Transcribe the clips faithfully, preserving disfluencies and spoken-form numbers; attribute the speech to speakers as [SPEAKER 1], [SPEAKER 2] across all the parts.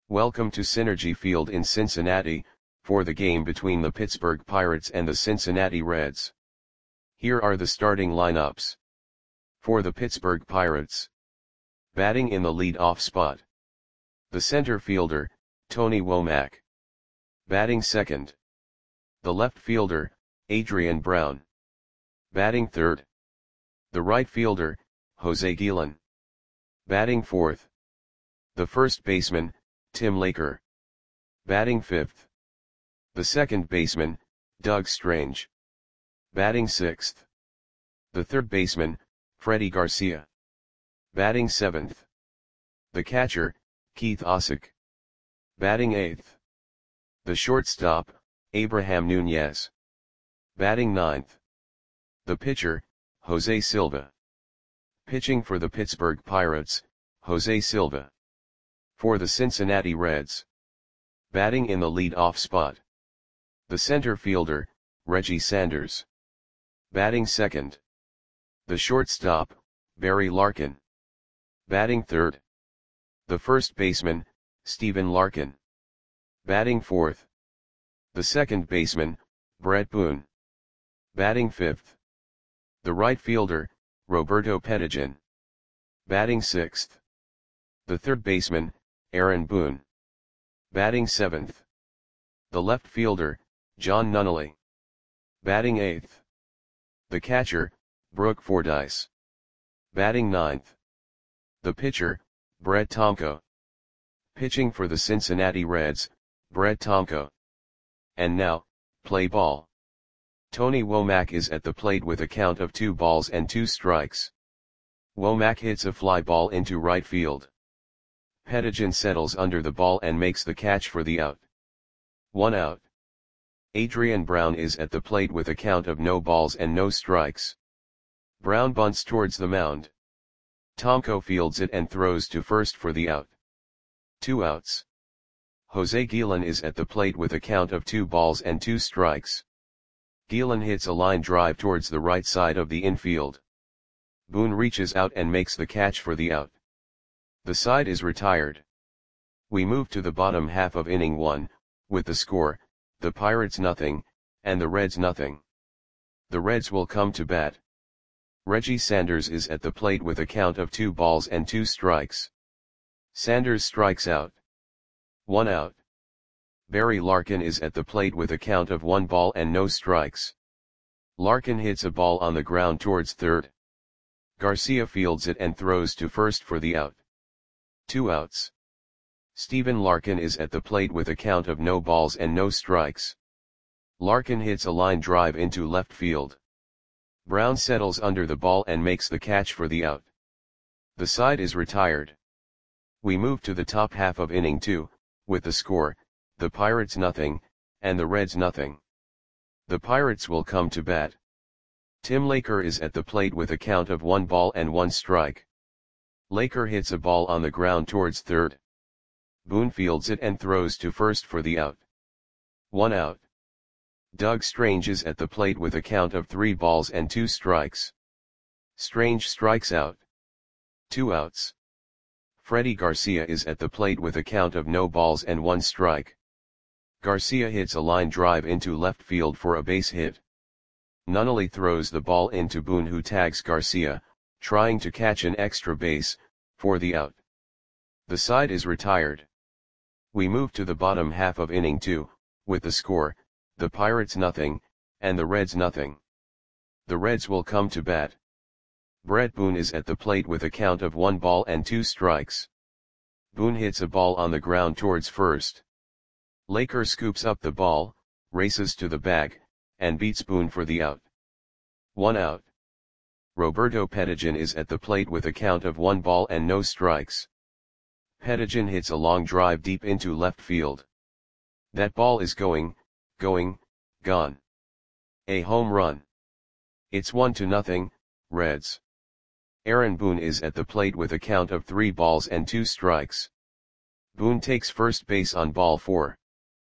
[SPEAKER 1] Welcome to Synergy Field in Cincinnati, for the game between the Pittsburgh Pirates and the Cincinnati Reds. Here are the starting lineups. For the Pittsburgh Pirates. Batting in the lead-off spot. The center fielder, Tony Womack. Batting second. The left fielder, Adrian Brown. Batting third. The right fielder, Jose Guillen. Batting fourth. The first baseman, Tim Laker. Batting fifth. The second baseman, Doug Strange. Batting sixth. The third baseman, Freddie Garcia. Batting seventh. The catcher, Keith Osick. Batting eighth. The shortstop, Abraham Nunez. Batting ninth. The pitcher, Jose Silva. Pitching for the Pittsburgh Pirates, Jose Silva. For the Cincinnati Reds. Batting in the lead-off spot. The center fielder, Reggie Sanders. Batting second. The shortstop, Barry Larkin. Batting third. The first baseman, Stephen Larkin. Batting fourth. The second baseman, Bret Boone. Batting fifth. The right fielder, Roberto Pettigian. Batting sixth. The third baseman, Aaron Boone. Batting seventh. The left fielder, John Nunnally. Batting eighth. The catcher, Brooke Fordyce. Batting ninth. The pitcher, Brett Tomko. Pitching for the Cincinnati Reds, Brett Tomko. And now, play ball. Tony Womack is at the plate with a count of two balls and two strikes. Womack hits a fly ball into right field. Pettigian settles under the ball and makes the catch for the out. One out. Adrian Brown is at the plate with a count of no balls and no strikes. Brown bunts towards the mound. Tomko fields it and throws to first for the out. Two outs. Jose Guillen is at the plate with a count of two balls and two strikes. Guillen hits a line drive towards the right side of the infield. Boone reaches out and makes the catch for the out. The side is retired. We move to the bottom half of inning one, with the score, the Pirates nothing, and the Reds nothing. The Reds will come to bat. Reggie Sanders is at the plate with a count of two balls and two strikes. Sanders strikes out. One out. Barry Larkin is at the plate with a count of one ball and no strikes. Larkin hits a ball on the ground towards third. Garcia fields it and throws to first for the out. Two outs. Stephen Larkin is at the plate with a count of no balls and no strikes. Larkin hits a line drive into left field. Brown settles under the ball and makes the catch for the out. The side is retired. We move to the top half of inning two, with the score, the Pirates nothing, and the Reds nothing. The Pirates will come to bat. Tim Laker is at the plate with a count of one ball and one strike. Laker hits a ball on the ground towards third. Boone fields it and throws to first for the out. One out. Doug Strange is at the plate with a count of three balls and two strikes. Strange strikes out. Two outs. Freddie Garcia is at the plate with a count of no balls and one strike. Garcia hits a line drive into left field for a base hit. Nunnally throws the ball into Boone, who tags Garcia, trying to catch an extra base, for the out. The side is retired. We move to the bottom half of inning two, with the score, the Pirates nothing, and the Reds nothing. The Reds will come to bat. Bret Boone is at the plate with a count of one ball and two strikes. Boone hits a ball on the ground towards first. Laker scoops up the ball, races to the bag, and beats Boone for the out. One out. Roberto Pettigian is at the plate with a count of one ball and no strikes. Pettigian hits a long drive deep into left field. That ball is going, going, gone. A home run. It's one to nothing, Reds. Aaron Boone is at the plate with a count of three balls and two strikes. Boone takes first base on ball four.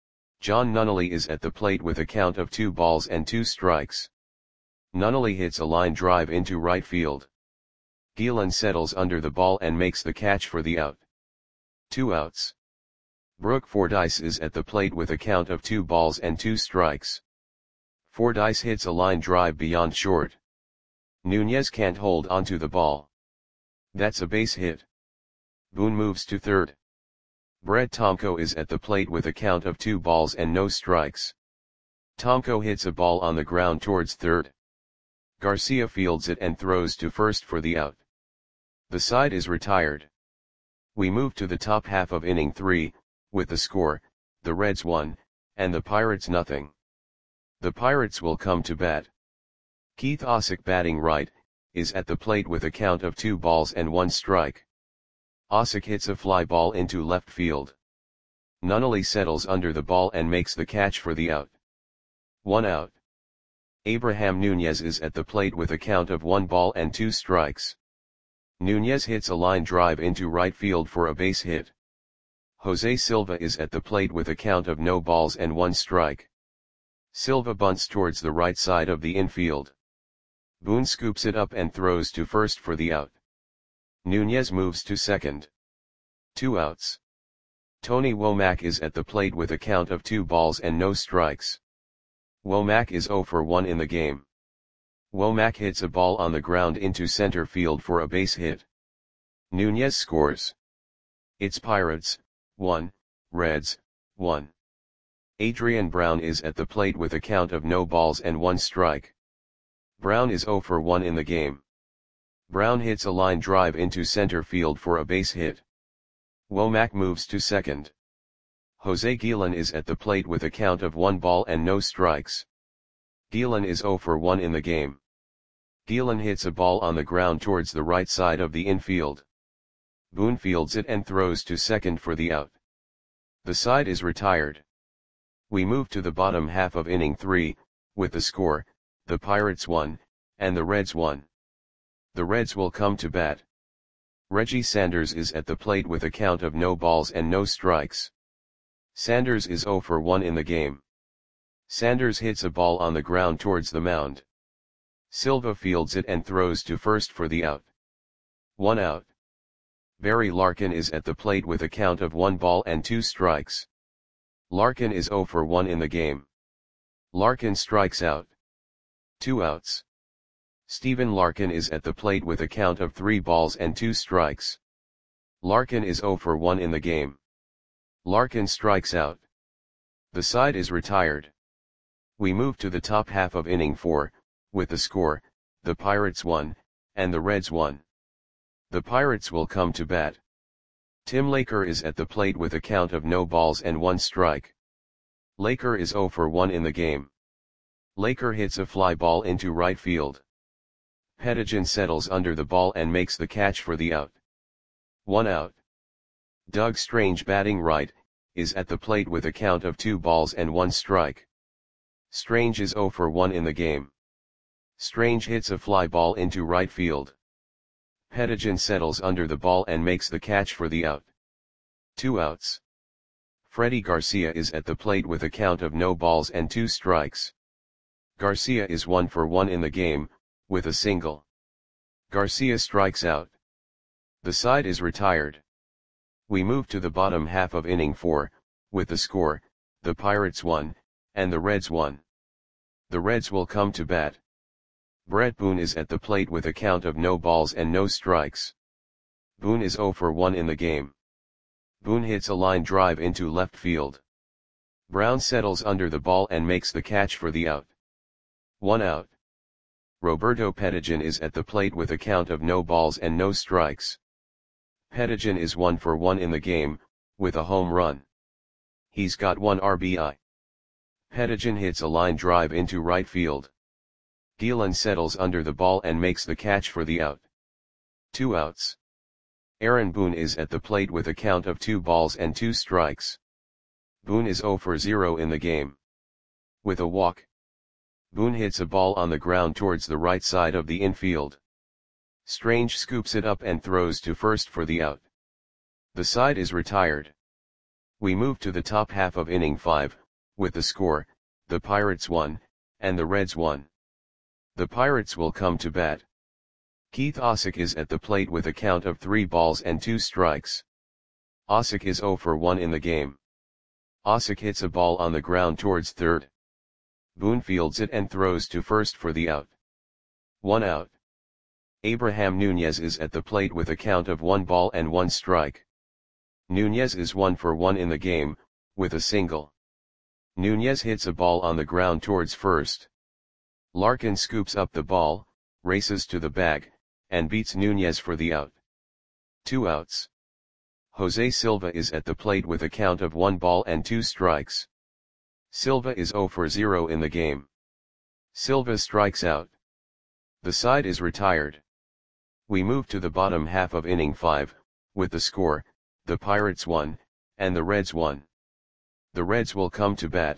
[SPEAKER 1] John Nunnally is at the plate with a count of two balls and two strikes. Nunnally hits a line drive into right field. Guillen settles under the ball and makes the catch for the out. Two outs. Brooke Fordyce is at the plate with a count of two balls and two strikes. Fordyce hits a line drive beyond short. Nunez can't hold onto the ball. That's a base hit. Boone moves to third. Brett Tomko is at the plate with a count of two balls and no strikes. Tomko hits a ball on the ground towards third. Garcia fields it and throws to first for the out. The side is retired. We move to the top half of inning three, with the score, the Reds one, and the Pirates nothing. The Pirates will come to bat. Keith Osick, batting right, is at the plate with a count of two balls and one strike. Osick hits a fly ball into left field. Nunnally settles under the ball and makes the catch for the out. One out. Abraham Nunez is at the plate with a count of one ball and two strikes. Nunez hits a line drive into right field for a base hit. Jose Silva is at the plate with a count of no balls and one strike. Silva bunts towards the right side of the infield. Boone scoops it up and throws to first for the out. Nunez moves to second. Two outs. Tony Womack is at the plate with a count of two balls and no strikes. Womack is oh for one in the game. Womack hits a ball on the ground into center field for a base hit. Nunez scores. It's Pirates, one, Reds, one. Adrian Brown is at the plate with a count of no balls and one strike. Brown is oh for one in the game. Brown hits a line drive into center field for a base hit. Womack moves to second. Jose Guillen is at the plate with a count of one ball and no strikes. Guillen is oh for one in the game. Guillen hits a ball on the ground towards the right side of the infield. Boone fields it and throws to second for the out. The side is retired. We move to the bottom half of inning three, with the score, the Pirates one, and the Reds one. The Reds will come to bat. Reggie Sanders is at the plate with a count of no balls and no strikes. Sanders is oh for one in the game. Sanders hits a ball on the ground towards the mound. Silva fields it and throws to first for the out. One out. Barry Larkin is at the plate with a count of one ball and two strikes. Larkin is oh for one in the game. Larkin strikes out. Two outs. Stephen Larkin is at the plate with a count of three balls and two strikes. Larkin is oh for one in the game. Larkin strikes out. The side is retired. We move to the top half of inning four, with the score, the Pirates one, and the Reds one. The Pirates will come to bat. Tim Laker is at the plate with a count of no balls and one strike. Laker is oh for one in the game. Laker hits a fly ball into right field. Pettigen settles under the ball and makes the catch for the out. One out. Doug Strange, batting right, is at the plate with a count of two balls and one strike. Strange is oh for one in the game. Strange hits a fly ball into right field. Pettigen settles under the ball and makes the catch for the out. Two outs. Freddie Garcia is at the plate with a count of no balls and two strikes. Garcia is one for one in the game, with a single. Garcia strikes out. The side is retired. We move to the bottom half of inning four, with the score, the Pirates one, and the Reds one. The Reds will come to bat. Brett Boone is at the plate with a count of no balls and no strikes. Boone is oh for one in the game. Boone hits a line drive into left field. Brown settles under the ball and makes the catch for the out. One out. Roberto Pettigen is at the plate with a count of no balls and no strikes. Pettigen is one for one in the game, with a home run. He's got one R B I. Pettigen hits a line drive into right field. Guillen settles under the ball and makes the catch for the out. Two outs. Aaron Boone is at the plate with a count of two balls and two strikes. Boone is oh for zero in the game. With a walk. Boone hits a ball on the ground towards the right side of the infield. Strange scoops it up and throws to first for the out. The side is retired. We move to the top half of inning five, with the score, the Pirates one, and the Reds one. The Pirates will come to bat. Keith Osick is at the plate with a count of three balls and two strikes. Osick is oh for one in the game. Osik hits a ball on the ground towards third. Boone fields it and throws to first for the out. One out. Abraham Nunez is at the plate with a count of one ball and one strike. Nunez is one for one in the game, with a single. Nunez hits a ball on the ground towards first. Larkin scoops up the ball, races to the bag, and beats Nunez for the out. Two outs. Jose Silva is at the plate with a count of one ball and two strikes. Silva is zero for zero in the game. Silva strikes out. The side is retired. We move to the bottom half of inning five, with the score, the Pirates won, and the Reds won. The Reds will come to bat.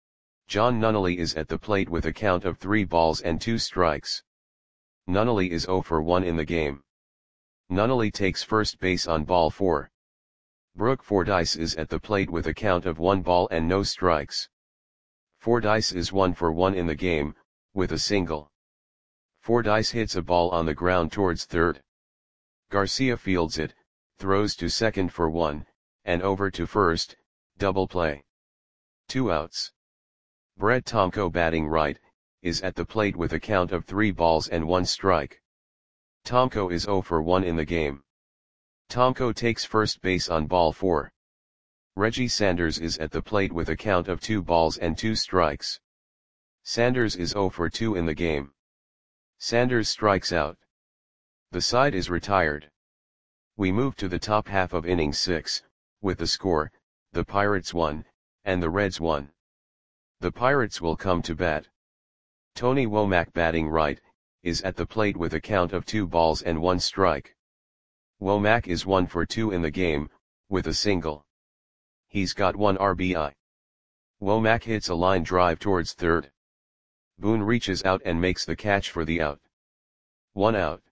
[SPEAKER 1] John Nunnally is at the plate with a count of three balls and two strikes. Nunnally is zero for one in the game. Nunnally takes first base on ball four. Brooke Fordyce is at the plate with a count of one ball and no strikes. Fordyce is one for one in the game, with a single. Fordyce hits a ball on the ground towards third. Garcia fields it, throws to second for one, and over to first, double play. Two outs. Brett Tomko, batting right, is at the plate with a count of three balls and one strike. Tomko is zero for one in the game. Tomko takes first base on ball four. Reggie Sanders is at the plate with a count of two balls and two strikes. Sanders is zero for two in the game. Sanders strikes out. The side is retired. We move to the top half of inning six, with the score, the Pirates won, and the Reds won. The Pirates will come to bat. Tony Womack, batting right, is at the plate with a count of two balls and one strike. Womack is one for two in the game, with a single. He's got one R B I. Womack hits a line drive towards third. Boone reaches out and makes the catch for the out. One out.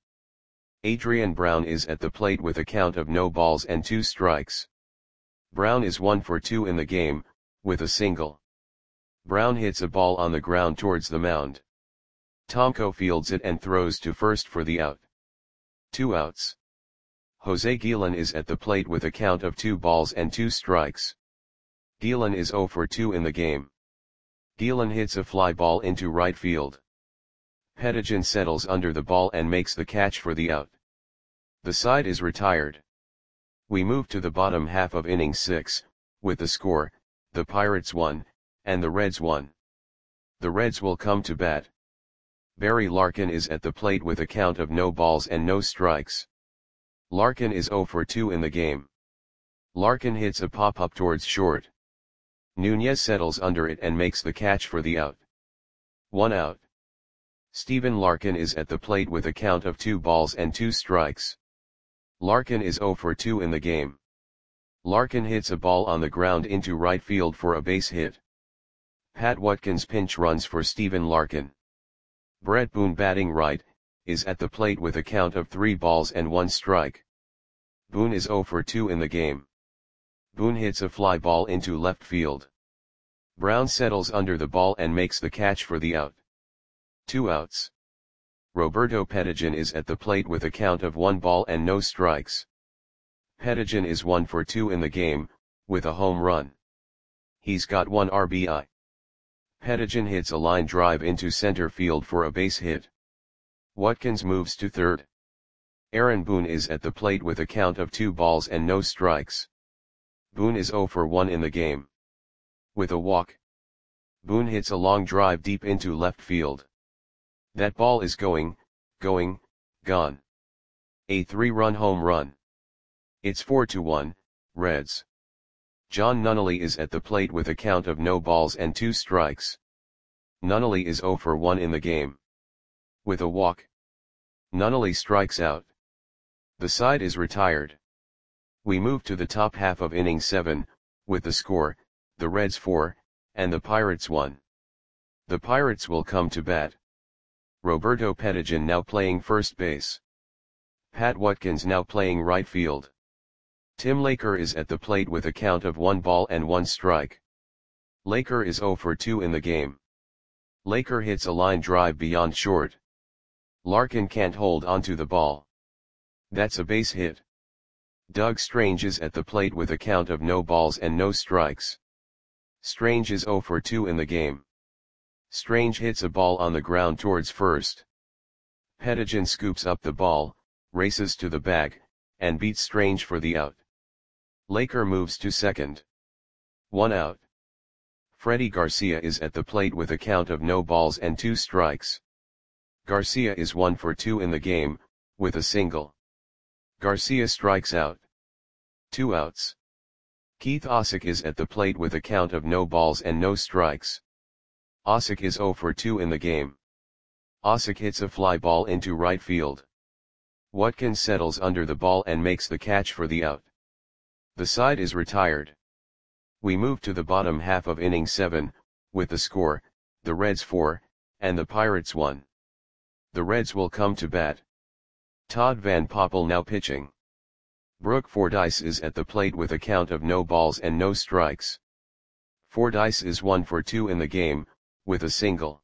[SPEAKER 1] Adrian Brown is at the plate with a count of no balls and two strikes. Brown is one for two in the game, with a single. Brown hits a ball on the ground towards the mound. Tomko fields it and throws to first for the out. Two outs. Jose Guillen is at the plate with a count of two balls and two strikes. Guillen is zero for two in the game. Guillen hits a fly ball into right field. Pettijohn settles under the ball and makes the catch for the out. The side is retired. We move to the bottom half of inning six, with the score, the Pirates won, and the Reds won. The Reds will come to bat. Barry Larkin is at the plate with a count of no balls and no strikes. Larkin is zero for two in the game. Larkin hits a pop-up towards short. Nunez settles under it and makes the catch for the out. One out. Stephen Larkin is at the plate with a count of two balls and two strikes. Larkin is zero for two in the game. Larkin hits a ball on the ground into right field for a base hit. Pat Watkins pinch runs for Stephen Larkin. Brett Boone, batting right, is at the plate with a count of three balls and one strike. Boone is zero for two in the game. Boone hits a fly ball into left field. Brown settles under the ball and makes the catch for the out. Two outs. Roberto Pettijohn is at the plate with a count of one ball and no strikes. Pettijohn is one for two in the game, with a home run. He's got one R B I. Pettijohn hits a line drive into center field for a base hit. Watkins moves to third. Aaron Boone is at the plate with a count of two balls and no strikes. Boone is zero for one in the game. With a walk. Boone hits a long drive deep into left field. That ball is going, going, gone. A three-run home run. It's four to one, Reds. John Nunnally is at the plate with a count of no balls and two strikes. Nunnally is zero for one in the game. With a walk. Nunnally strikes out. The side is retired. We move to the top half of inning seven, with the score, the Reds four, and the Pirates one. The Pirates will come to bat. Roberto Pettijohn now playing first base. Pat Watkins now playing right field. Tim Laker is at the plate with a count of one ball and one strike. Laker is zero for two in the game. Laker hits a line drive beyond short. Larkin can't hold onto the ball. That's a base hit. Doug Strange is at the plate with a count of no balls and no strikes. Strange is zero for two in the game. Strange hits a ball on the ground towards first. Pettijohn scoops up the ball, races to the bag, and beats Strange for the out. Laker moves to second. One out. Freddie Garcia is at the plate with a count of no balls and two strikes. Garcia is one for two in the game, with a single. Garcia strikes out. Two outs. Keith Osick is at the plate with a count of no balls and no strikes. Osick is zero for two in the game. Osick hits a fly ball into right field. Watkins settles under the ball and makes the catch for the out. The side is retired. We move to the bottom half of inning seven, with the score, the Reds four, and the Pirates one. The Reds will come to bat. Todd Van Poppel now pitching. Brooke Fordyce is at the plate with a count of no balls and no strikes. Fordyce is one for two in the game, with a single.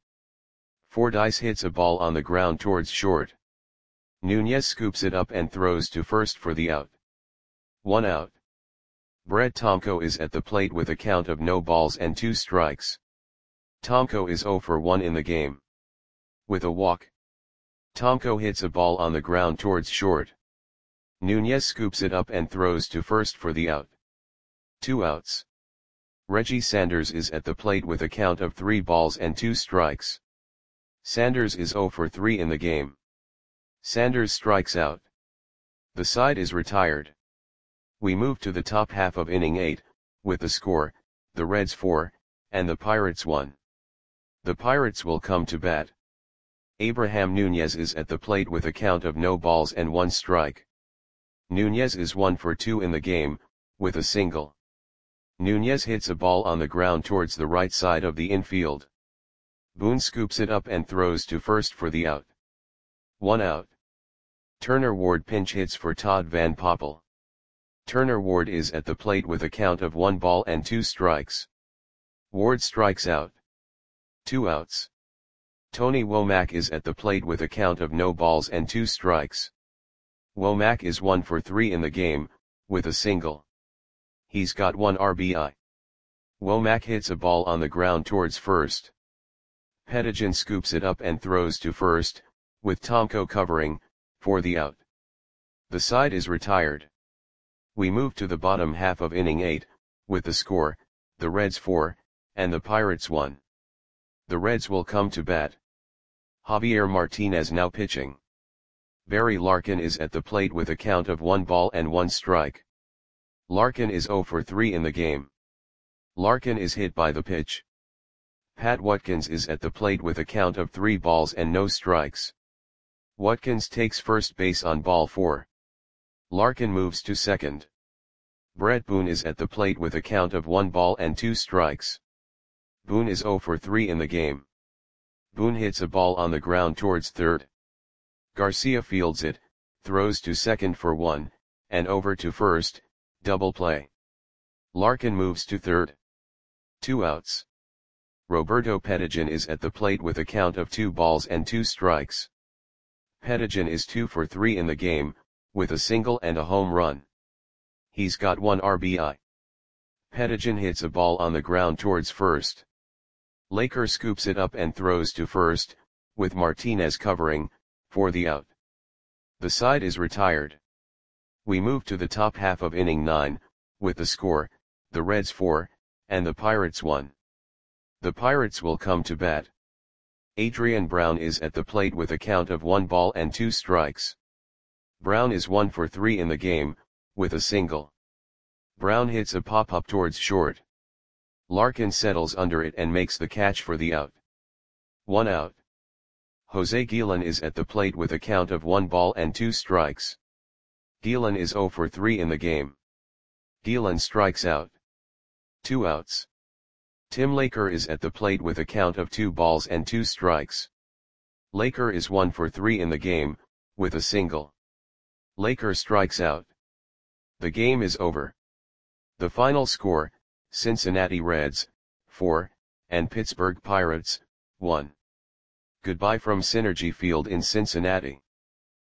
[SPEAKER 1] Fordyce hits a ball on the ground towards short. Nunez scoops it up and throws to first for the out. One out. Brett Tomko is at the plate with a count of no balls and two strikes. Tomko is zero for one in the game. With a walk. Tomko hits a ball on the ground towards short. Nunez scoops it up and throws to first for the out. Two outs. Reggie Sanders is at the plate with a count of three balls and two strikes. Sanders is zero for three in the game. Sanders strikes out. The side is retired. We move to the top half of inning eight, with the score, the Reds four, and the Pirates one. The Pirates will come to bat. Abraham Nunez is at the plate with a count of no balls and one strike. Nunez is one for two in the game, with a single. Nunez hits a ball on the ground towards the right side of the infield. Boone scoops it up and throws to first for the out. One out. Turner Ward pinch hits for Todd Van Poppel. Turner Ward is at the plate with a count of one ball and two strikes. Ward strikes out. Two outs. Tony Womack is at the plate with a count of no balls and two strikes. Womack is one for three in the game, with a single. He's got one R B I. Womack hits a ball on the ground towards first. Pettijohn scoops it up and throws to first, with Tomko covering, for the out. The side is retired. We move to the bottom half of inning eight, with the score, the Reds four, and the Pirates one. The Reds will come to bat. Javier Martinez now pitching. Barry Larkin is at the plate with a count of one ball and one strike. Larkin is zero for three in the game. Larkin is hit by the pitch. Pat Watkins is at the plate with a count of three balls and no strikes. Watkins takes first base on ball four. Larkin moves to second. Brett Boone is at the plate with a count of one ball and two strikes. Boone is zero for three in the game. Boone hits a ball on the ground towards third. Garcia fields it, throws to second for one, and over to first, double play. Larkin moves to third. Two outs. Roberto Pettijohn is at the plate with a count of two balls and two strikes. Pettijohn is two for three in the game, with a single and a home run. He's got one R B I. Pettijohn hits a ball on the ground towards first. Laker scoops it up and throws to first, with Martinez covering, for the out. The side is retired. We move to the top half of inning nine, with the score, the Reds four, and the Pirates one. The Pirates will come to bat. Adrian Brown is at the plate with a count of one ball and two strikes. Brown is one for three in the game, with a single. Brown hits a pop-up towards short. Larkin settles under it and makes the catch for the out. One out. Jose Guillen is at the plate with a count of one ball and two strikes. Guillen is zero for three in the game. Guillen strikes out. Two outs. Tim Laker is at the plate with a count of two balls and two strikes. Laker is one for three in the game, with a single. Laker strikes out. The game is over. The final score, Cincinnati Reds, four, and Pittsburgh Pirates, one. Goodbye from Synergy Field in Cincinnati.